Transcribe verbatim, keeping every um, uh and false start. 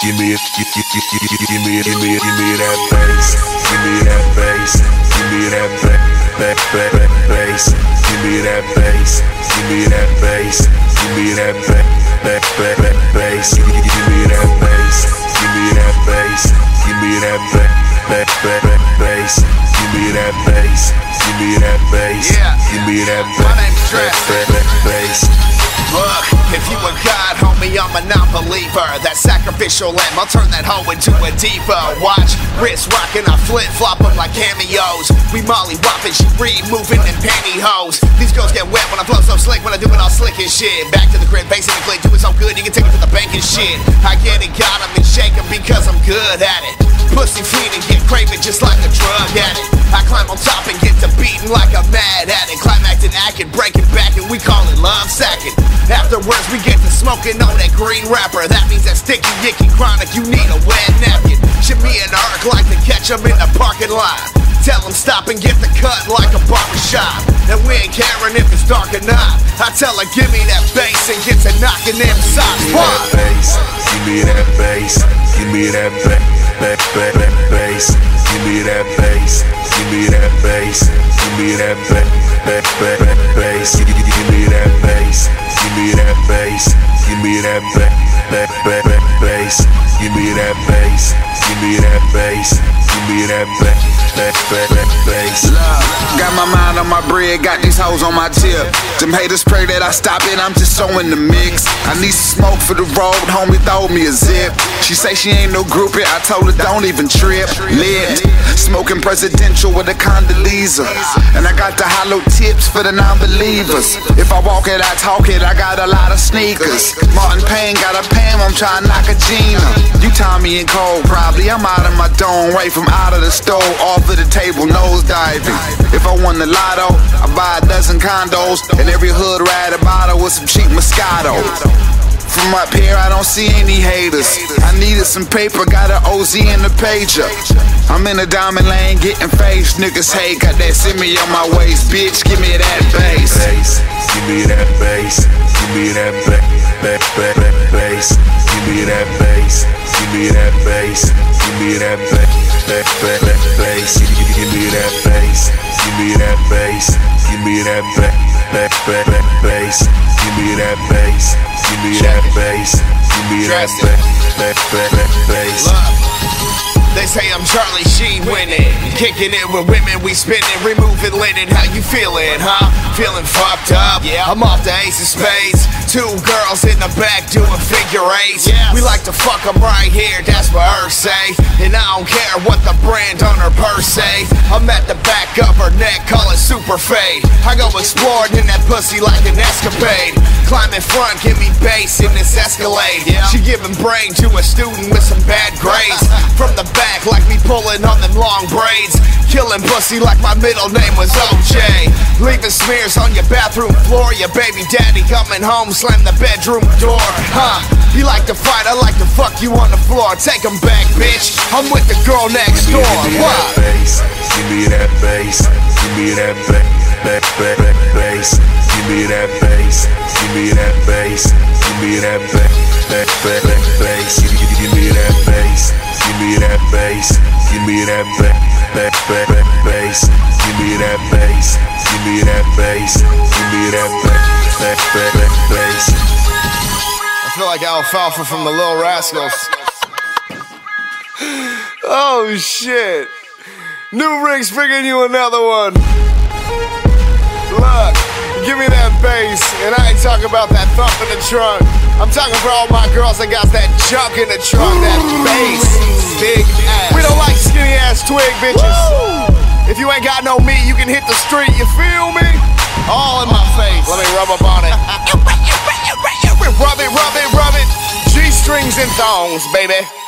give me it, give me it, give me it, give me it, give me that bass, give me that bass, give me that bass, back, back, back, bass, give me that bass, give me that bass, give me that back, back, back, back, bass, give me that bass, give me that bass, give me that back, back, back, back, bass, give me that bass, give me that bass, give me that back, back, back, back, bass. Look, if you a god, homie, I'm a non-believer. That sacrificial lamb, I'll turn that hoe into a diva. Watch, wrist rockin', I flip-flop them like cameos. We molly whopping, she removing in pantyhose. These girls get wet when I blow so slick, when I do it all slick and shit. Back to the crib, basically do it so good, you can take it to the bank and shit. I get it, got 'em and shake 'em because I'm good at it. Pussy fiendin', get craving just like a drug addict. I climb on top and get to beating like a mad addict. Climaxing, acting, breaking back, and we call it love sacking. Afterwards, we get to smoking on that green wrapper. That means that sticky, icky, chronic, you need a wet napkin. Shimmy and Ark like to catch 'em in the parking lot. Tell 'em stop and get the cut like a barbershop. And we ain't caring if it's dark or not. I tell her, give me that bass and get to knocking them socks. Give me that bass, give me that bass, give me that back, back, back, back, bass. Give me that bass, give me that bass, give me that back, back, back, back, bass. Give me that bass, give me that bass, give me that back, back, back, back, bass. Give me that bass, give me that bass, give me that back, back, back, back, bass. Got my mind on my bread, got these hoes on my tip. Them haters pray that I stop it, I'm just sowing the mix. I need some smoke for the road, homie, throw me a zip. She say she ain't no groupie, I told her don't even trip. Lit, smoking presidential with a Condoleezza. And I got the hollow tips for the non-believers. If I walk it, I talk it, I got a lot of sneakers. Martin Payne got a Pam, I'm trying to knock a Gina. You Tommy and Cole, probably, I'm out of my dome, right from out of the stove, off of the table, nose diving. If I won the lotto, I buy a dozen condos, and every hood ride a bottle with some cheap Moscato. From up here, I don't see any haters. I needed some paper, got an O Z in the pager. I'm in the diamond lane getting face. Niggas hate, got that semi on my waist. Bitch, give me that bass. Bass, give me that bass, give me that back, back, back, back, bass. Give me that bass, give me that bass, give me that back, back, back, back, bass. Give me that bass, give me that bass, give me that back, back, back, back, bass. Give me that bass, give me that bass, give me that back, back, back, back, bass. They say I'm Charlie Sheen winning, kicking it with women, we spinning, removing linen. How you feeling, huh? Feeling fucked up? Yeah, I'm off the ace of spades. Two girls in the back doing figure eights. Yes. We like to fuck them right here, that's what her say. And I don't care what the brand on her purse say. I'm at the back of her neck, call it super fade. I go exploring in that pussy like an escapade. Climb in front, give me bass in this Escalade. Yeah. She giving brain to a student with some bad grades. From the back like me pulling on them long braids. Killing pussy like my middle name was O J. Leaving smears on your bathroom floor. Your baby daddy coming home, slam the bedroom door. Huh, you like to fight, I like to fuck you on the floor. Take 'em back, bitch, I'm with the girl next door. What? Give me that bass, give me that back, back, back, back, bass. Give me that bass, give me that bass, give me that back, back, back, back, bass. Give me that bass, give me that bass, give me that back, back, back, back, bass. Give me that bass, give me that bass, give me that back, back, back, back, bass. I feel like Alfalfa from the Little Rascals. Oh shit. New Rick's bringing you another one. Look, give me that bass, and I ain't talking about that thump in the trunk. I'm talking for all my girls that got that junk in the trunk, that bass, big ass. We don't like skinny ass twig bitches. Woo! If you ain't got no meat, you can hit the street, you feel me? All in my face. Let me rub up on it. Rub it, rub it, rub it. G-strings and thongs, baby.